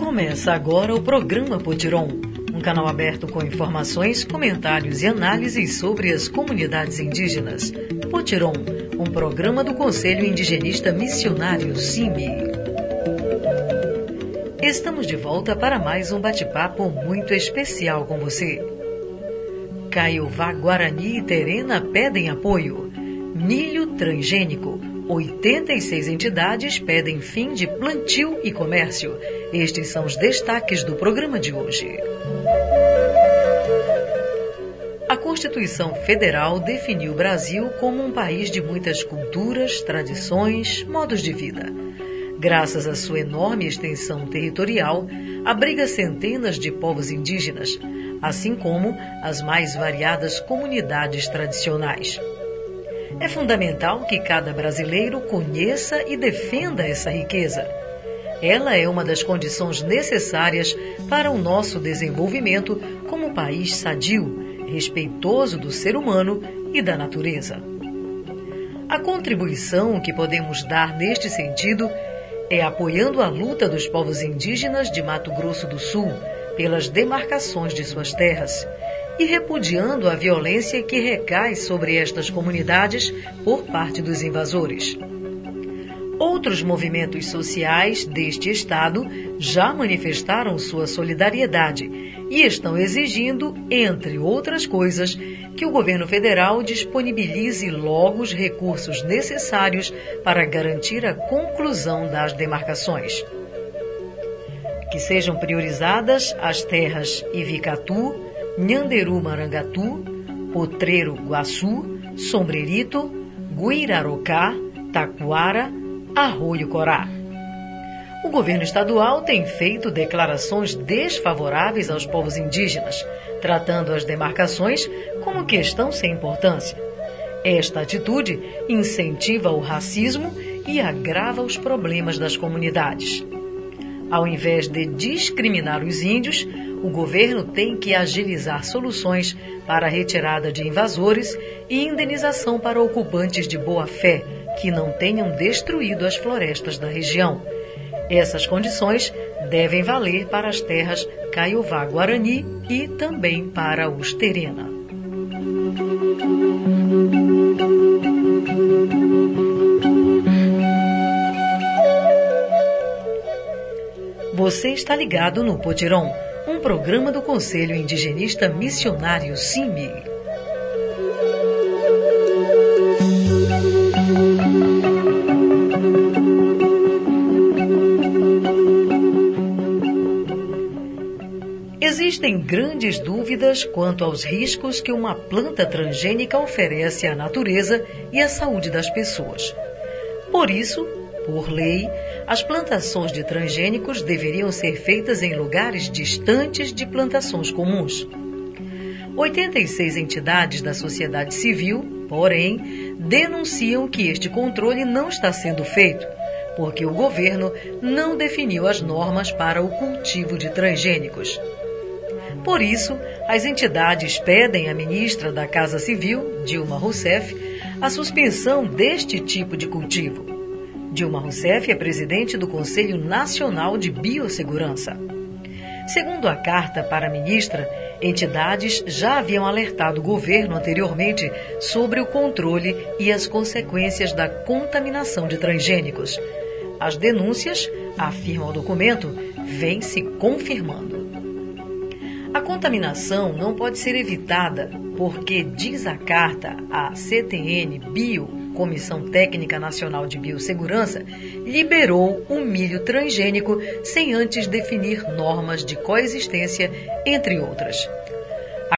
Começa agora o programa Potiron, um canal aberto com informações, comentários e análises sobre as comunidades indígenas. Potiron, um programa do Conselho Indigenista Missionário CIMI. Estamos de volta para mais um bate-papo muito especial com você. Caiová, Guarani e Terena pedem apoio. Milho transgênico. 86 entidades pedem fim de plantio e comércio. Estes são os destaques do programa de hoje. A Constituição Federal definiu o Brasil como um país de muitas culturas, tradições, modos de vida. Graças à sua enorme extensão territorial, abriga centenas de povos indígenas, assim como as mais variadas comunidades tradicionais. É fundamental que cada brasileiro conheça e defenda essa riqueza. Ela é uma das condições necessárias para o nosso desenvolvimento como país sadio, respeitoso do ser humano e da natureza. A contribuição que podemos dar neste sentido é apoiando a luta dos povos indígenas de Mato Grosso do Sul pelas demarcações de suas terras e repudiando a violência que recai sobre estas comunidades por parte dos invasores. Outros movimentos sociais deste estado já manifestaram sua solidariedade e estão exigindo, entre outras coisas, que o governo federal disponibilize logo os recursos necessários para garantir a conclusão das demarcações. Que sejam priorizadas as terras Ivicatu, Nhanderu Marangatu, Potreiro Guaçu, Sombrerito, Guirarocá, Taquara, Arroio Corá. O governo estadual tem feito declarações desfavoráveis aos povos indígenas, tratando as demarcações como questão sem importância. Esta atitude incentiva o racismo e agrava os problemas das comunidades. Ao invés de discriminar os índios, o governo tem que agilizar soluções para a retirada de invasores e indenização para ocupantes de boa-fé que não tenham destruído as florestas da região. Essas condições devem valer para as terras Caiová, Guarani e também para os Terena. Você está ligado no Potiron, um programa do Conselho Indigenista Missionário CIMI. Existem grandes dúvidas quanto aos riscos que uma planta transgênica oferece à natureza e à saúde das pessoas. Por isso, por lei, as plantações de transgênicos deveriam ser feitas em lugares distantes de plantações comuns. 86 entidades da sociedade civil, porém, denunciam que este controle não está sendo feito, porque o governo não definiu as normas para o cultivo de transgênicos. Por isso, as entidades pedem à ministra da Casa Civil, Dilma Rousseff, a suspensão deste tipo de cultivo. Dilma Rousseff é presidente do Conselho Nacional de Biossegurança. Segundo a carta para a ministra, entidades já haviam alertado o governo anteriormente sobre o controle e as consequências da contaminação de transgênicos. As denúncias, afirma o documento, vêm se confirmando. A contaminação não pode ser evitada porque, diz a carta, a CTN Bio, Comissão Técnica Nacional de Biossegurança, liberou o milho transgênico sem antes definir normas de coexistência, entre outras.